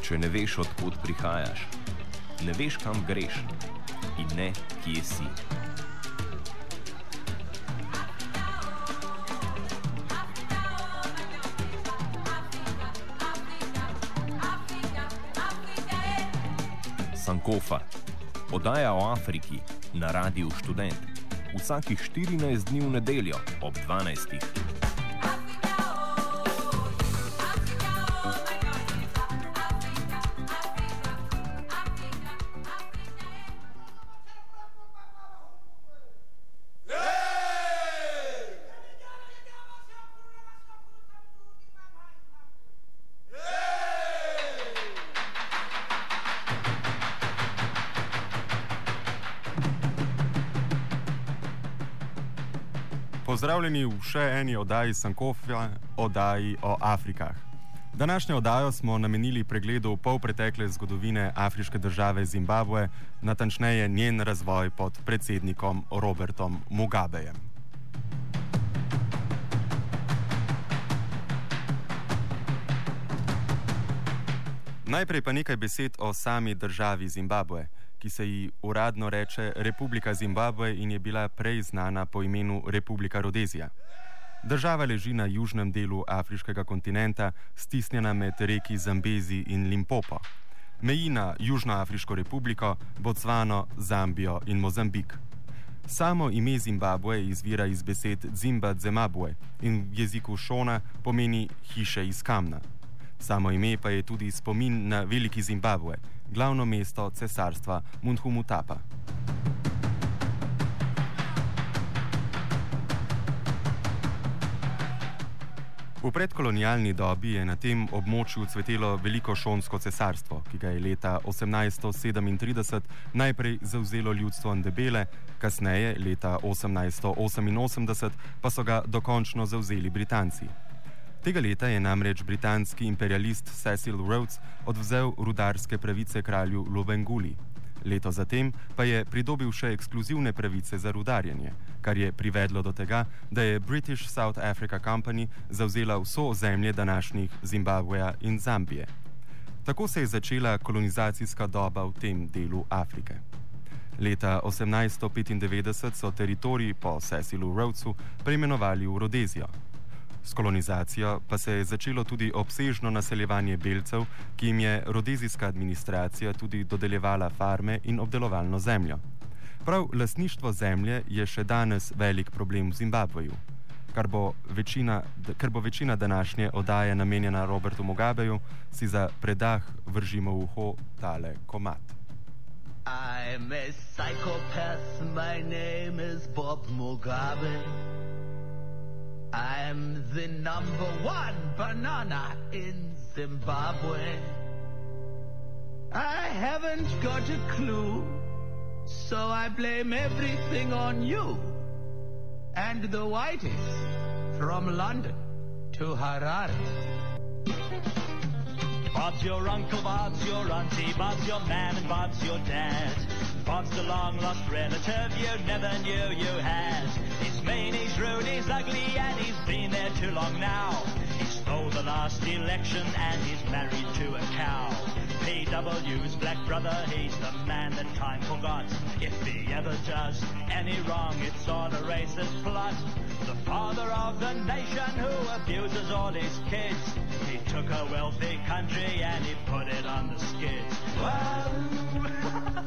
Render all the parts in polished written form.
Če ne veš, odkud prihajaš, ne veš, kam greš in ne, kje si. Sankofa. Oddaja o Afriki na Radiu Študent. Vsakih 14 dni v nedeljo ob 12. Pozdravljeni v še eni oddaji Sankofa, oddaji o Afrikah. Današnjo oddajo smo namenili pregledu polpretekle zgodovine afriške države Zimbabve, natančneje njen razvoj pod predsednikom Robertom Mugabejem. Najprej pa nekaj besed o sami državi Zimbabve, ki se ji uradno reče Republika Zimbabve in je bila prej znana po imenu Republika Rodezija. Država leži na južnem delu afriškega kontinenta, stisnjena med reki Zambezi in Limpopo. Meji na Južnoafriško republiko, Botsvano, Zambijo in Mozambik. Samo ime Zimbabve izvira iz besed Zimba Dzemabwe in v jeziku Šona pomeni hiše iz kamna. Samo ime pa je tudi spomin na veliki Zimbabve, glavno mesto cesarstva Munhumutapa. V predkolonialni dobi je na tem območju cvetelo veliko šonsko cesarstvo, ki ga je leta 1837 najprej zavzelo ljudstvo Ndebele, kasneje leta 1888 pa so ga dokončno zavzeli Britanci. Tega leta je namreč britanski imperialist Cecil Rhodes odvzel rudarske pravice kralju Lobenguli. Leto zatem pa je pridobil še ekskluzivne pravice za rudarjenje, kar je privedlo do tega, da je British South Africa Company zavzela vso ozemlje današnjih Zimbabveja in Zambije. Tako se je začela kolonizacijska doba v tem delu Afrike. Leta 1895 so teritorij po Cecilu Rhodesu preimenovali v Rodezijo. S kolonizacijo pa se je začelo tudi obsežno naseljevanje belcev, ki jim je rodezijska administracija tudi dodeljevala farme in obdelovalno zemljo. Prav lastništvo zemlje je še danes velik problem v Zimbabveju, ker bo večina današnje oddaje namenjena Robertu Mugabeju, si za predah vržimo v uho tale komad. I'm a psychopath, my name is Bob Mugabe. I'm the #1 banana in Zimbabwe. I haven't got a clue, so I blame everything on you and the whiteys from London to Harare. Bob's your uncle, Bob's your auntie, Bob's your man and Bob's your dad. Bob's the long-lost relative you never knew you had. He's mean, he's rude, he's ugly, and he's been there too long now. He stole the last election and he's married to a cow. PW's black brother, he's the man that time forgot. If he ever does any wrong, it's all a racist plot. The father of the nation who abuses all his kids. He took a wealthy country and he put it on the skids. Whoa!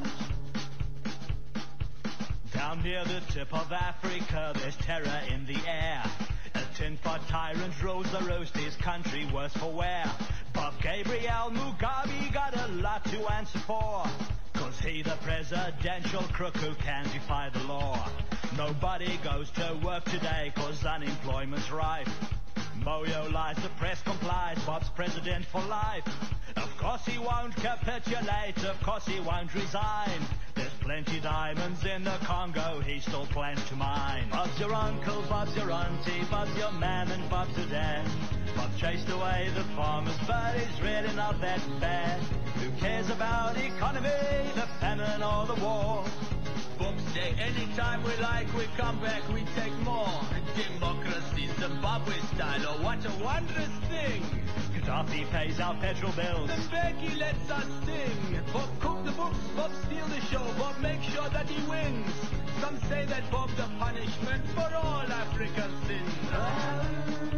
Down near the tip of Africa, there's terror in the air. A tin-pot tyrant rules the roost, his country worse for wear. Bob Gabriel Mugabe got a lot to answer for, 'cause he the presidential crook who can defy the law. Nobody goes to work today 'cause unemployment's rife. Moyo lies, the press complies, Bob's president for life. Of course he won't capitulate, of course he won't resign. There's plenty diamonds in the Congo, he still plans to mine. Bob's your uncle, Bob's your auntie, Bob's your man and Bob's your dad. Bob chased away the farmers, but he's really not that bad. Who cares about economy, the famine or the war? Books say anytime we like, we come back, we take more. Democracy, Zimbabwe style, oh what a wondrous thing. Gaddafi pays our petrol bills. And Becky lets us sing. Bob cook the books, Bob steal the show, Bob make sure that he wins. Some say that Bob's a punishment for all Africa's sins.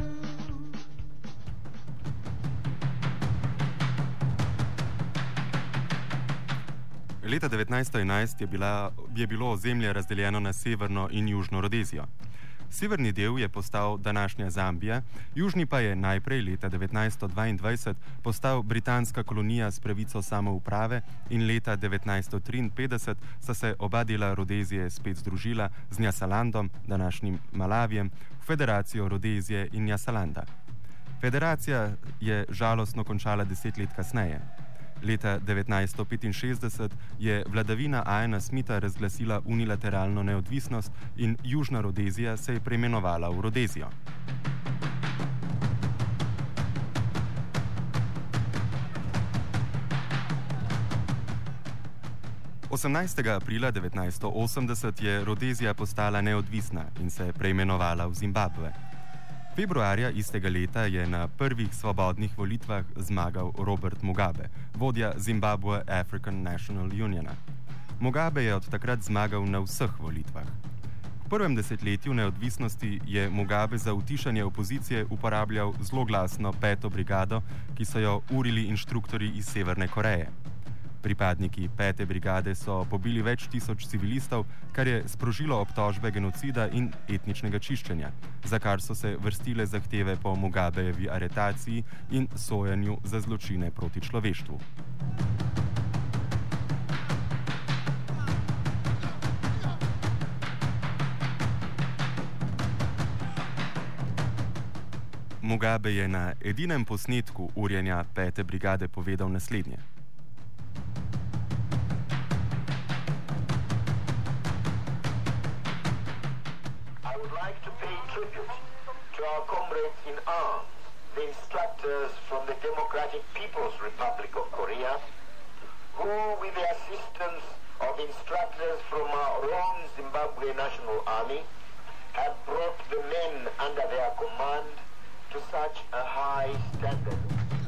Leta 1911 je bilo ozemlje razdeljeno na severno in južno Rodezijo. Severni del je postal današnja Zambija, južni pa je najprej leta 1922 postal britanska kolonija s pravico samouprave in leta 1953 sta se oba dela Rodezije spet združila z Nyasalandom, današnjim Malavijem, v Federacijo Rodezije in Nyasalanda. Federacija je žalostno končala 10 let kasneje. Leta 1965 je vladavina Iana Smitha razglasila unilateralno neodvisnost in Južna Rodezija se je preimenovala v Rodezijo. – 18. aprila 1980 je Rodezija postala neodvisna in se preimenovala v Zimbabve. Februarja istega leta je na prvih svobodnih volitvah zmagal Robert Mugabe, vodja Zimbabwe African National Uniona. Mugabe je od takrat zmagal na vseh volitvah. V prvem desetletju neodvisnosti je Mugabe za utišanje opozicije uporabljal zloglasno 5. brigado, ki so jo urili inštruktorji iz Severne Koreje. Pripadniki 5. brigade so pobili več tisoč civilistov, kar je sprožilo obtožbe genocida in etničnega čiščenja, za kar so se vrstile zahteve po Mugabejevi aretaciji in sojenju za zločine proti človeštvu. Mugabe je na edinem posnetku urjenja 5. brigade povedal naslednje. To our comrades in arms, the instructors from the Democratic People's Republic of Korea, who, with the assistance of instructors from our own Zimbabwe National Army, have brought the men under their command to such a high standard.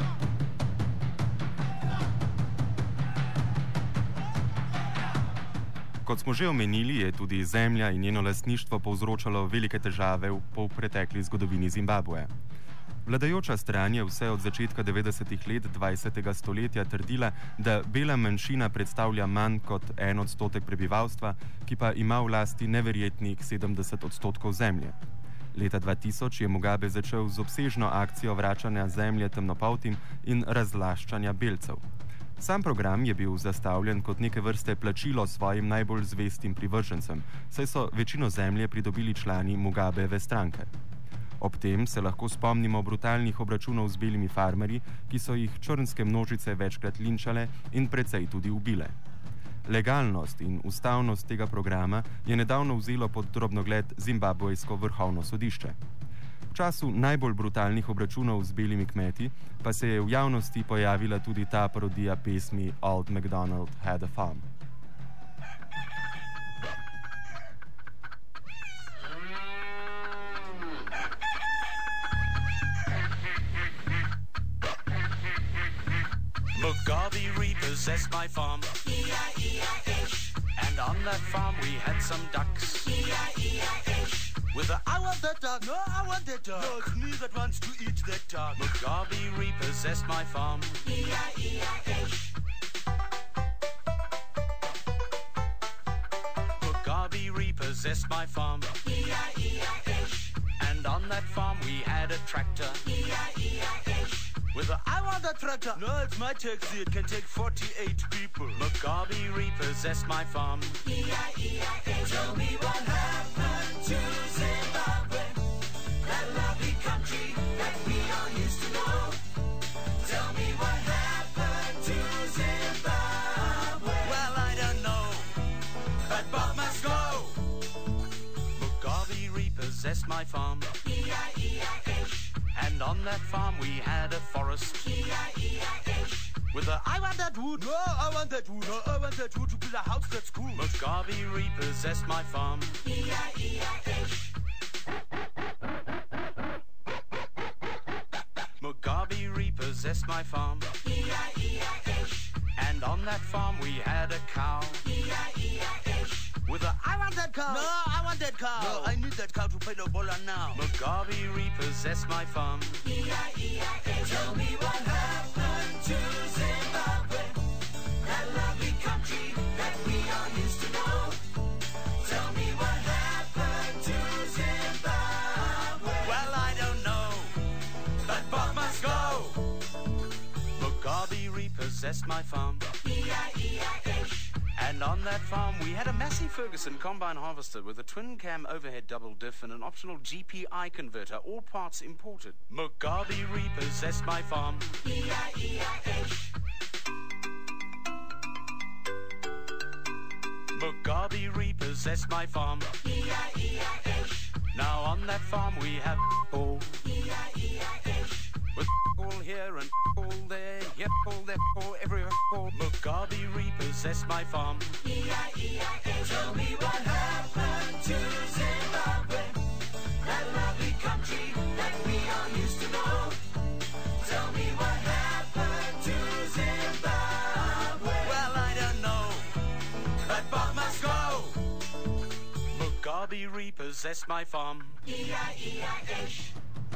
Kot smo že omenili, je tudi zemlja in njeno lastništvo povzročalo velike težave v polpretekli zgodovini Zimbabveja. Vladajoča stran je vse od začetka 90. let 20. stoletja trdila, da bela manjšina predstavlja manj kot 1% prebivalstva, ki pa ima v lasti neverjetnih 70% zemlje. Leta 2000 je Mugabe začel z obsežno akcijo vračanja zemlje temnopoltim in razlaščanja belcev. Sam program je bil zastavljen kot neke vrste plačilo svojim najbolj zvestim privržencem, saj so večino zemlje pridobili člani Mugabeve stranke. Ob tem se lahko spomnimo brutalnih obračunov z belimi farmerji, ki so jih črnske množice večkrat linčale in precej tudi ubile. Legalnost in ustavnost tega programa je nedavno vzelo pod drobnogled zimbabvejsko vrhovno sodišče. V času najbolj brutalnih obračunov z belimi kmeti pa se je v javnosti pojavila tudi ta parodija pesmi Old MacDonald Had a Farm. Mugabe repossessed my farm, E-I-E-I-H. And on that farm we had some ducks, E-I-E-I-H. With a, I want that duck, no, I want that duck. No, it's me that wants to eat that duck. Mugabe repossessed my farm, E-I-E-I-H. Mugabe repossessed my farm, E-I-E-I-H. And on that farm we had a tractor, E-I-E-I-H. With a, I want that tractor. No, it's my taxi. It can take 48 people. Mugabe repossessed my farm. E-I-E-I-H. Tell me what happened to Zimbabwe, that lovely country that we all used to know. Tell me what happened to Zimbabwe. Well, I don't know, but Bob must go. Mugabe repossessed my farm. E-I-E-I-H. And on that farm we had a forest, E-I-E-I-H. With a, I want that wood. No, I want that wood. No, I want that wood to build a house that's cool. Mugabe repossessed my farm, E-I-E-I-H. Mugabe repossessed my farm. E-I-E-I-H. And on that farm we had a cow. E-I-E-I-H. With a, I want that cow. No, I want that cow. No, I need that cow to pay the baller now. Mugabe repossessed my farm. E-I-E-I-H. Tell me what happened to Zimbabwe, that lovely country that we all used to know. Tell me what happened to Zimbabwe. Well, I don't know, but Bob must go. Mugabe repossessed my farm. E-I-E-I-H. And on that farm we had a Massey Ferguson combine harvester with a twin cam overhead double diff and an optional GPI converter, all parts imported. Mugabe repossessed my farm. E-I-E-I-H. Mugabe repossessed my farm. E-I-E-I-H. Now on that farm we have all, E-I-E-I-H. with all here and all there, yep, all there, all everywhere, all. Mugabe repossessed my farm. E-I-E-I-H. Tell me what happened to Zimbabwe, that lovely country that we all used to know. Tell me what happened to Zimbabwe. Well, I don't know, but Bob must go. Mugabe repossessed my farm. E-I-E-I-H.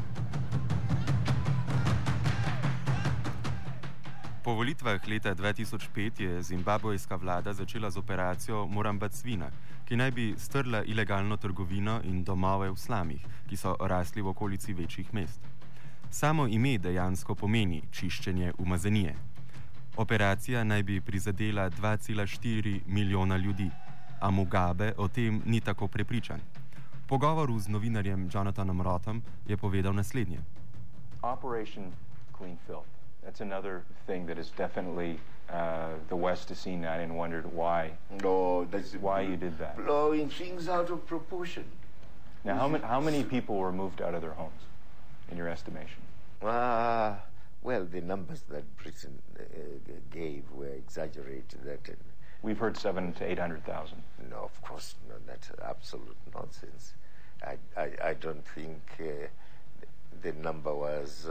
Po volitvah leta 2005 je zimbabvejska vlada začela z operacijo Morambacvina, ki naj bi strla ilegalno trgovino in domove v slamih, ki so rasli v okolici večjih mest. Samo ime dejansko pomeni čiščenje umazanije. Operacija naj bi prizadela 2,4 milijona ljudi, a Mugabe o tem ni tako prepričan. V pogovoru z novinarjem Jonathanom Rottom je povedal naslednje. Operation Clean Filth. That's another thing that is definitely the West has seen that and wondered why. No, that's why you did that. Blowing things out of proportion. Now, how many people were moved out of their homes, in your estimation? Well, the numbers that Britain gave were exaggerated. We've heard 700,000 to 800,000. No, of course, no, that's absolute nonsense. I don't think the number was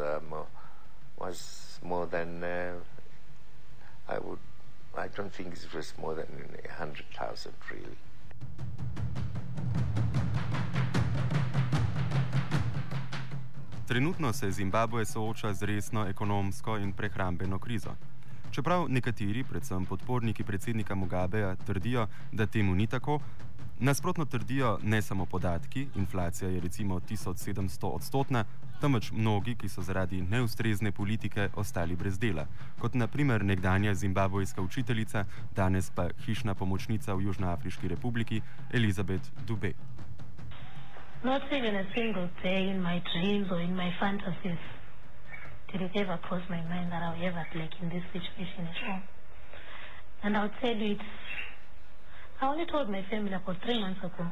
more than I don't think it was more than 100,000 really. Trenutno se Zimbabve sooča z resno ekonomsko in prehrambeno krizo. Čeprav nekateri, predvsem podporniki predsednika Mugabeja, trdijo, da temu ni tako, nasprotno trdijo ne samo podatki, inflacija je recimo 1700-odstotna, temveč mnogi, ki so zaradi neustrezne politike ostali brez dela, kot na primer nekdanja zimbabvejska učiteljica, danes pa hišna pomočnica v Južnoafriški republiki, Elizabeth Dube. Not even a single day in my dreams or in my fantasies did it ever cross my mind that I'll ever be like in this situation at all. And I'll tell you, I only told my family about 3 months ago.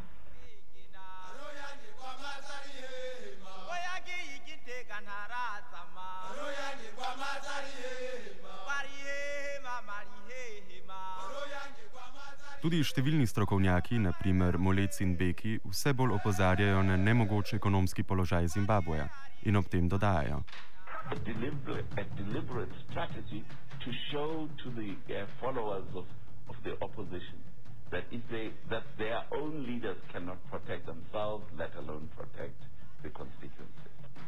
Tudi številni strokovnjaki, na primer Molec in Beki, vse bolj opozarjajo na nemogoč ekonomski položaj Zimbabveja in ob tem dodajajo. A deliberate strategy to show to the followers of the opposition that that their own leaders cannot protect themselves, let alone protect the constituency.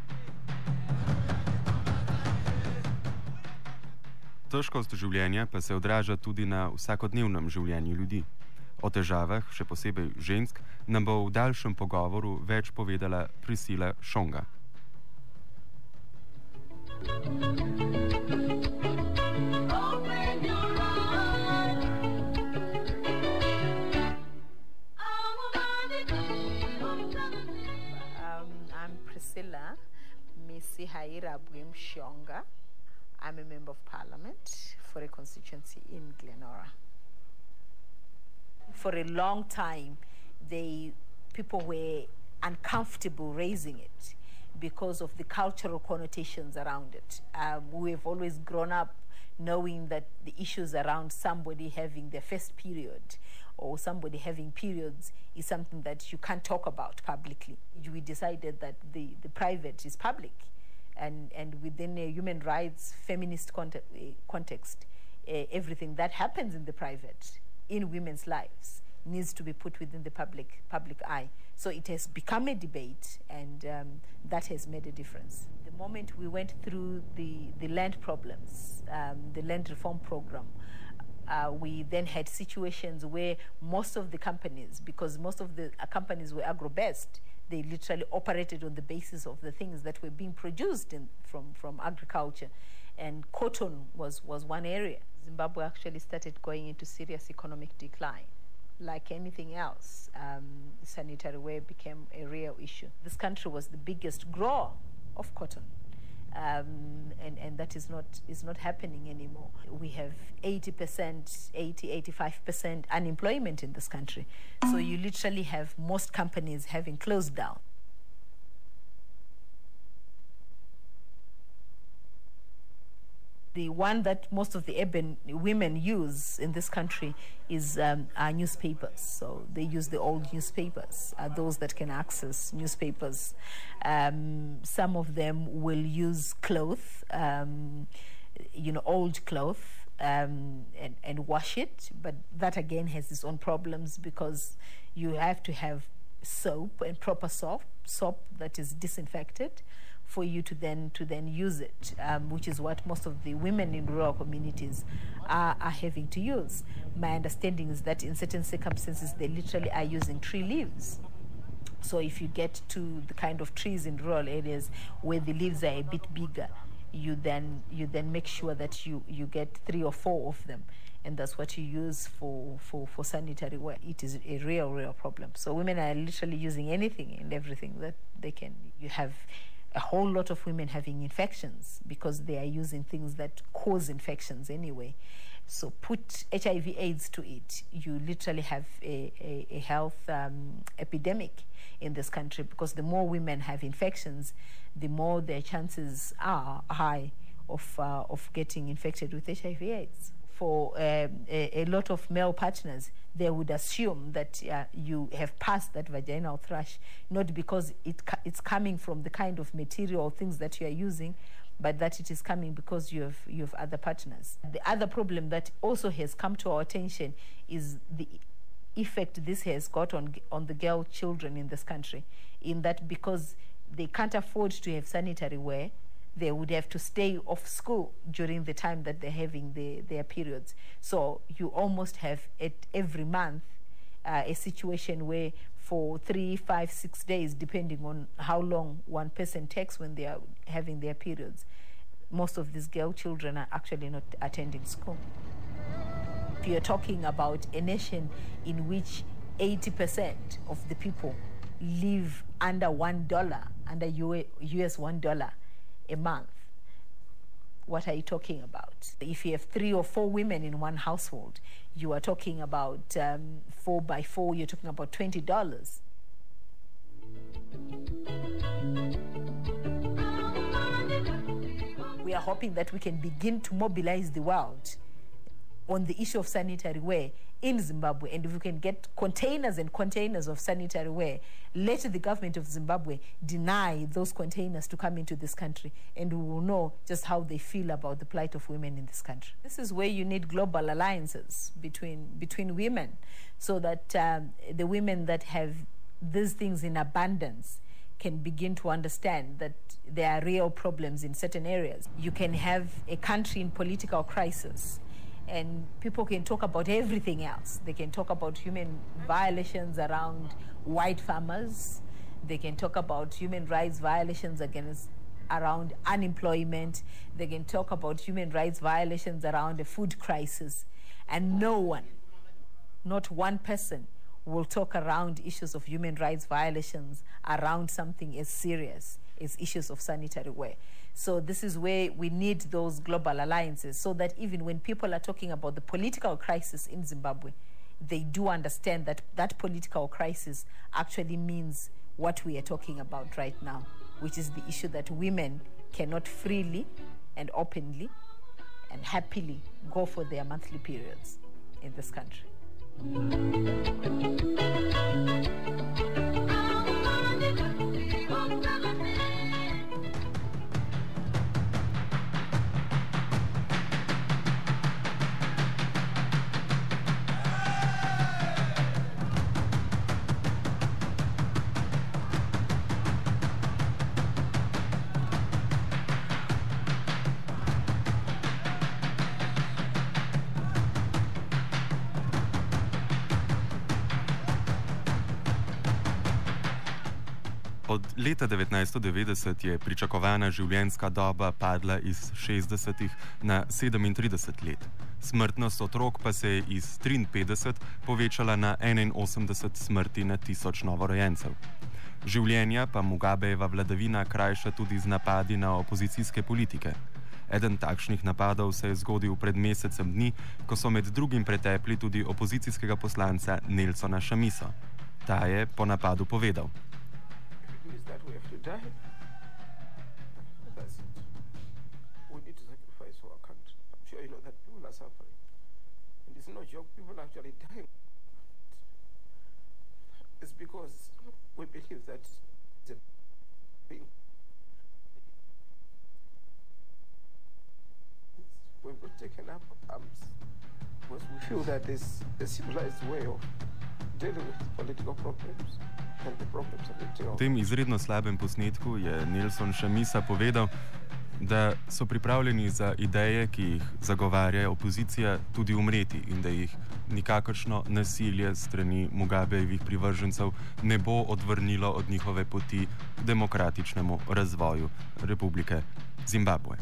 Težkost življenja pa se odraža tudi na vsakodnevnem življenju ljudi. O težavah, še posebej žensk, nam bo v daljšem pogovoru več povedala Priscilla Shonga. I'm Priscilla Misihaira Shonga. I'm a member of parliament for a constituency in Glenora. For a long time, people were uncomfortable raising it because of the cultural connotations around it. We have always grown up knowing that the issues around somebody having their first period or somebody having periods is something that you can't talk about publicly. We decided that the private is public. And within a human rights feminist context, everything that happens in the private, in women's lives, needs to be put within the public eye. So it has become a debate, and that has made a difference. The moment we went through the land problems, the land reform program, we then had situations where most of the companies, because most of the companies were agro-based, they literally operated on the basis of the things that were being produced from agriculture. And cotton was one area. Zimbabwe actually started going into serious economic decline. Like anything else, sanitary ware became a real issue. This country was the biggest grower of cotton. And that is not happening anymore. We have 85% unemployment in this country. So you literally have most companies having closed down. The one that most of the urban women use in this country is our newspapers. So they use the old newspapers, those that can access newspapers. Some of them will use cloth, old cloth, and wash it. But that again has its own problems, because you have to have soap and proper soap that is disinfected for you to then use it, which is what most of the women in rural communities are having to use. My understanding is that in certain circumstances they literally are using tree leaves. So if you get to the kind of trees in rural areas where the leaves are a bit bigger, you then make sure that you get 3 or 4 of them, and that's what you use for sanitary ware. It is a real problem. So women are literally using anything and everything that they can. You have a whole lot of women having infections because they are using things that cause infections anyway. So put HIV/AIDS to it, you literally have a health epidemic in this country, because the more women have infections, the more their chances are high of getting infected with HIV/AIDS. For a lot of male partners, they would assume that you have passed that vaginal thrush, not because it's coming from the kind of material or things that you are using, but that it is coming because you have other partners. The other problem that also has come to our attention is the effect this has got on the girl children in this country, in that because they can't afford to have sanitary ware, they would have to stay off school during the time that they're having their periods. So you almost have every month a situation where for 3, 5, 6 days, depending on how long one person takes when they are having their periods, most of these girl children are actually not attending school. If you're talking about a nation in which 80% of the people live under $1, under US $1 a month, what are you talking about? If you have 3 or 4 women in one household, you are talking about 4 by 4, you're talking about $20. We are hoping that we can begin to mobilize the world on the issue of sanitary ware in Zimbabwe, and if we can get containers and containers of sanitary ware, let the government of Zimbabwe deny those containers to come into this country, and we will know just how they feel about the plight of women in this country. This is where you need global alliances between women, so that the women that have these things in abundance can begin to understand that there are real problems in certain areas. You can have a country in political crisis, and people can talk about everything else. They can talk about human violations around white farmers. They can talk about human rights violations around unemployment. They can talk about human rights violations around a food crisis. And no one, not one person, will talk around issues of human rights violations around something as serious as issues of sanitary ware. So this is where we need those global alliances, so that even when people are talking about the political crisis in Zimbabwe, they do understand that that political crisis actually means what we are talking about right now, which is the issue that women cannot freely and openly and happily go for their monthly periods in this country. leta 1990 je pričakovana življenjska doba padla iz 60 na 37 let. Smrtnost otrok pa se je iz 53 povečala na 81 smrti na 1000 novorojencev. Življenja pa Mugabejeva vladavina krajša tudi z napadi na opozicijske politike. Eden takšnih napadov se je zgodil pred mesecem dni, ko so med drugim pretepli tudi opozicijskega poslanca Nelsona Šamiso. Ta je po napadu povedal: We've not taken up arms because we feel that there's a civilized way of dealing with political problems and the problems of the V terror. tem izredno slabem posnetku je Nelson Šamisa povedal, da so pripravljeni za ideje, ki jih zagovarja opozicija, tudi umreti in da jih nikakršno nasilje strani Mugabejevih privržencev ne bo odvrnilo od njihove poti k demokratičnemu razvoju Republike Zimbabve.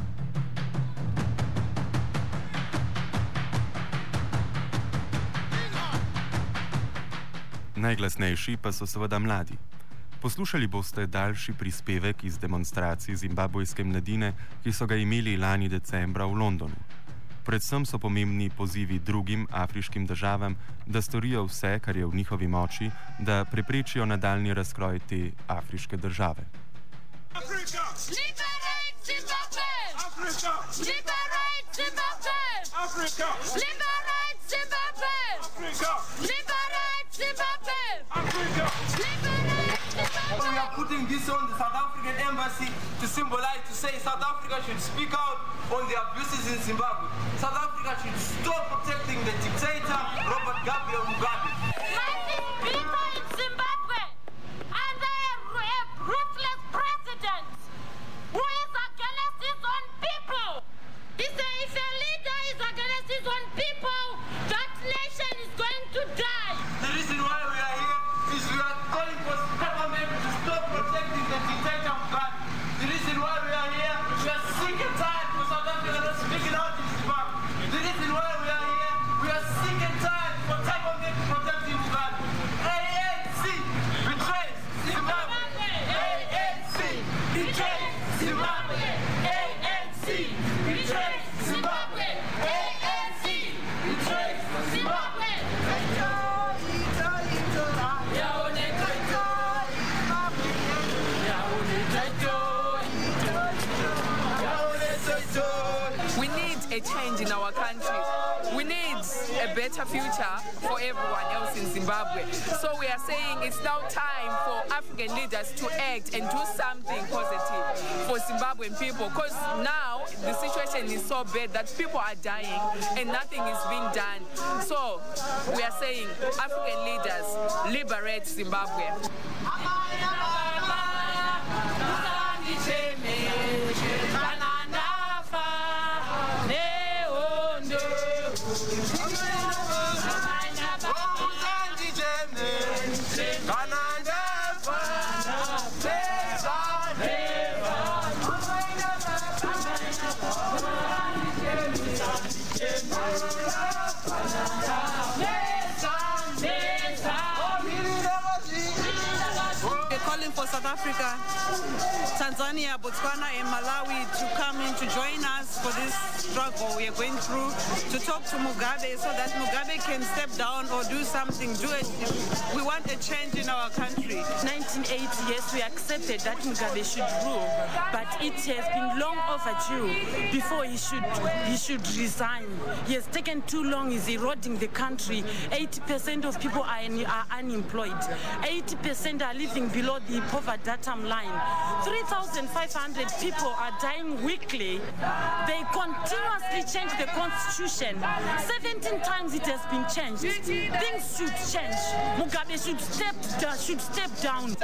Najglasnejši pa so seveda mladi. Poslušali boste daljši prispevek iz demonstracij zimbabvejske mladine, ki so ga imeli lani decembra v Londonu. Predvsem so pomembni pozivi drugim afriškim državam, da storijo vse, kar je v njihovi moči, da preprečijo nadaljnji razkroj te afriške države. Africa! Liberate Zimbabwe! Africa! Liberate Zimbabwe! Africa! Liberate Zimbabwe! Africa! Liberate Zimbabwe! Africa! Liberate Zimbabwe! We are putting this on the South African embassy to symbolize, to say South Africa should speak out on the abuses in Zimbabwe. South Africa should stop protecting the dictator, Robert Gabriel Mugabe. Life is bitter in Zimbabwe under a ruthless president who is against his own people. If a leader is against his own people, that nation is going to die. The reason why we are here is we are calling for government to stop protecting the dictator Mugabe. The reason why we are here, we are sick and tired for South Africa not speaking out in Zimbabwe. The reason why we are here, we are sick and tired for government protecting Mugabe. ANC betrays Zimbabwe. ANC betrays Zimbabwe. ANC betrays Zimbabwe. ANC betrays Zimbabwe. We need a change in our country. We need a better future for everyone else in Zimbabwe. So we are saying it's now time for African leaders to act and do something positive for Zimbabwean people, because now the situation is so bad that people are dying and nothing is being done. So we are saying, African leaders, liberate Zimbabwe. For South Africa, Tanzania, Botswana and Malawi to come in to join us for this struggle we are going through, to talk to Mugabe so that Mugabe can step down or do something, do it. We want a change in our country. 1980, yes, we accepted that Mugabe should rule, but it has been long overdue before he should resign. He has taken too long, he's eroding the country. 80% of people are unemployed. 80% are living below the poverty datum line. 3,500 people are dying weekly. They continuously change the constitution. 17 times it has been changed. Things should change. Mugabe should step down.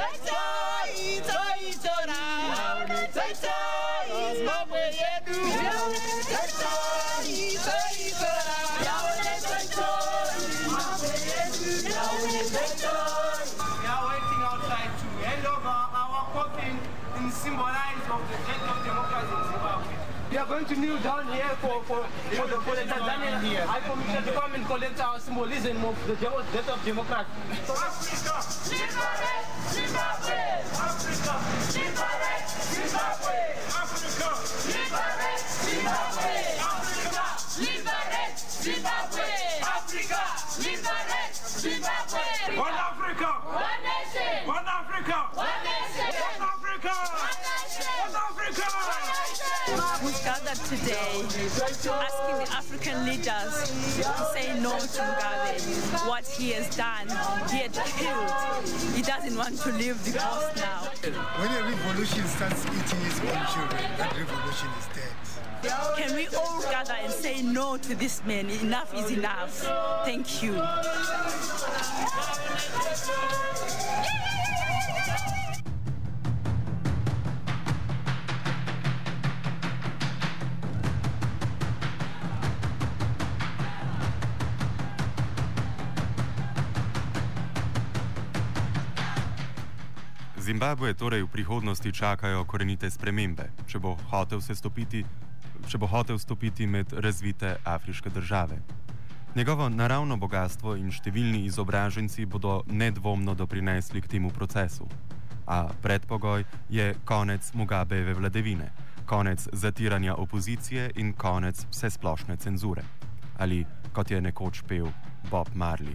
We are waiting outside to hand over our symbolize of the death of democracy in Zimbabwe. We are going to kneel down here for the Tanzanian High Commission to come and collect our symbolism of the death of democracy. So Africa, liberate Zimbabwe! Africa, liberate Zimbabwe! Africa, liberate Zimbabwe! Africa, liberate Zimbabwe! Africa, liberate Zimbabwe! One Africa! One nation! One Africa! One nation! One Africa! One nation! One Africa! One nation! We've gathered today asking the African leaders to say no to Mugabe. What he has done, he had killed. He doesn't want to live the ghost now. When a revolution starts eating its own children, that revolution is dead. Can we all gather and say no to this man? Enough is enough. Thank you. Zimbabve torej v prihodnosti čakajo korenite spremembe, če bo hotel stopiti med razvite afriške države. Njegovo naravno bogatstvo in številni izobraženci bodo nedvomno doprinesli k temu procesu. A predpogoj je konec Mugabeve vladavine, konec zatiranja opozicije in konec vsesplošne cenzure. Ali, kot je nekoč pel Bob Marley.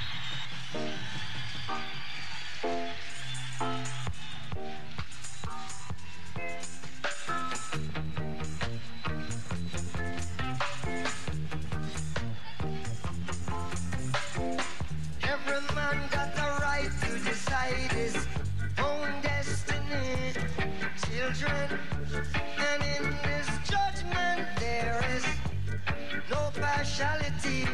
And in this judgment there is no partiality.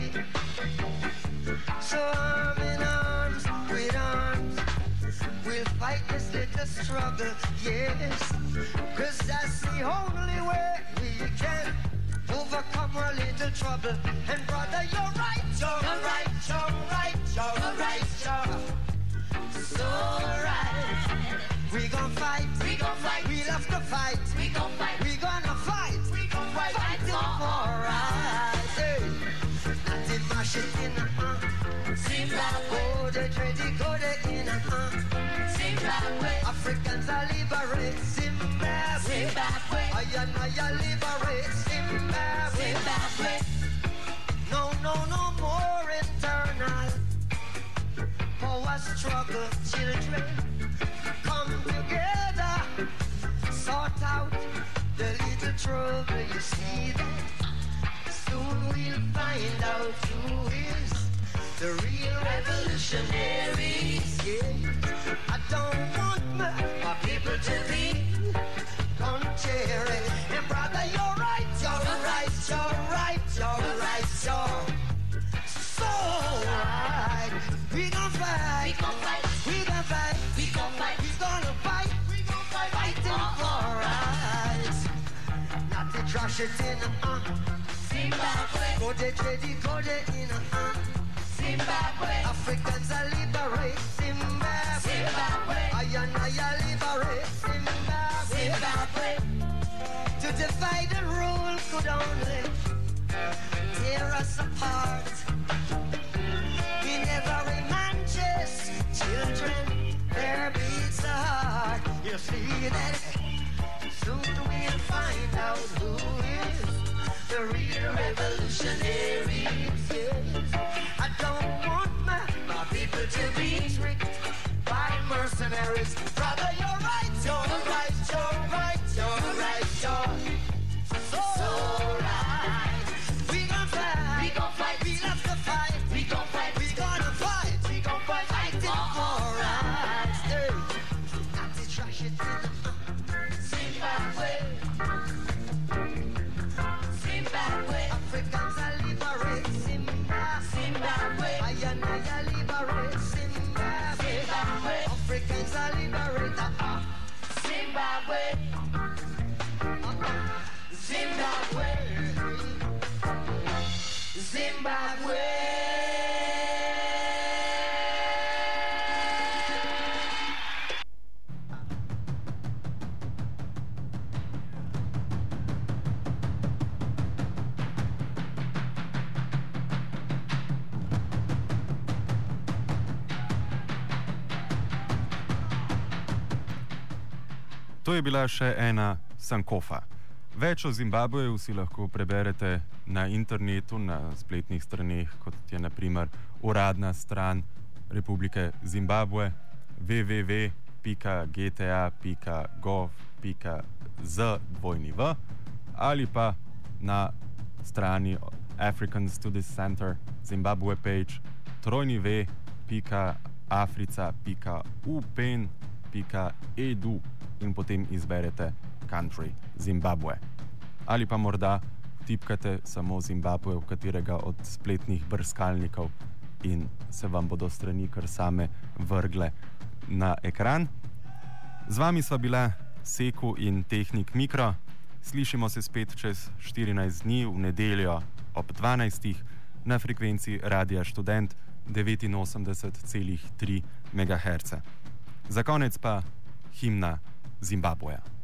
So arm in arms with arms, we'll fight this little struggle, yes. 'Cause that's the only way we can overcome our little trouble. And brother, you're right, you're right, you're right, you're right, you're so right. We gon' fight, we gon' fight, we love to fight, we gon' fight, we gonna fight, we gon' fight, fighting for us. Hey, nothing mash it in Zimbabwe, go the ready, go the in Zimbabwe, Africans are liberate Zimbabwe, Zimbabwe, I liberate Zimbabwe, Zimbabwe. No, no, no more internal power struggle, children. Come together, sort out the little trouble, you see that? Soon we'll find out who is the real revolutionaries. Yeah. I don't want my people to be contrary. And brother, you're right, you're right, you're right, you're right, you're so right. We gon' fight, we gon' fight, we gon' fight, we gon' fight, we gonna fight, we gon' fight, fighting for us. Not to trash it in Zimbabwe, go the ready, go the in Zimbabwe, Africans are liberate Zimbabwe, Zimbabwe, I liberate Zimbabwe, Zimbabwe. To divide and rule could only tear us apart. In every man's children, there beats a heart. You see that? Soon we'll find out who is the real revolutionaries. Yes. I don't want my people to be tricked by mercenaries. Brother, you're right, you're right, you're right, you're right, you're so right. We gon' fight, we gon' fight, we love to fight, we gon' fight, we gonna fight, we gon' fight, fighting for us. Hey, not to trash it in Zimbabwe, Zimbabwe, Africans are liberate Zimbabwe, I liberate Zimbabwe, Zimbabwe, Africans are liberate Zimbabwe, Zimbabwe, Zimbabwe. To je bila še ena Sankofa. Več o Zimbabveju si lahko preberete na internetu, na spletnih straneh, kot je naprimer uradna stran Republike Zimbabve www.gta.gov.zw ali pa na strani African Studies Center Zimbabwe page www.africa.upen.edu in potem izberete Country Zimbabwe. Ali pa morda tipkate samo Zimbabwe v katerega od spletnih brskalnikov in se vam bodo strani kar same vrgle na ekran. Z vami sva bila Seku in Tehnik Mikro. Slišimo se spet čez 14 dni v nedeljo ob 12. na frekvenci Radia Študent 89,3 MHz. Za konec pa himna Zimbabveja.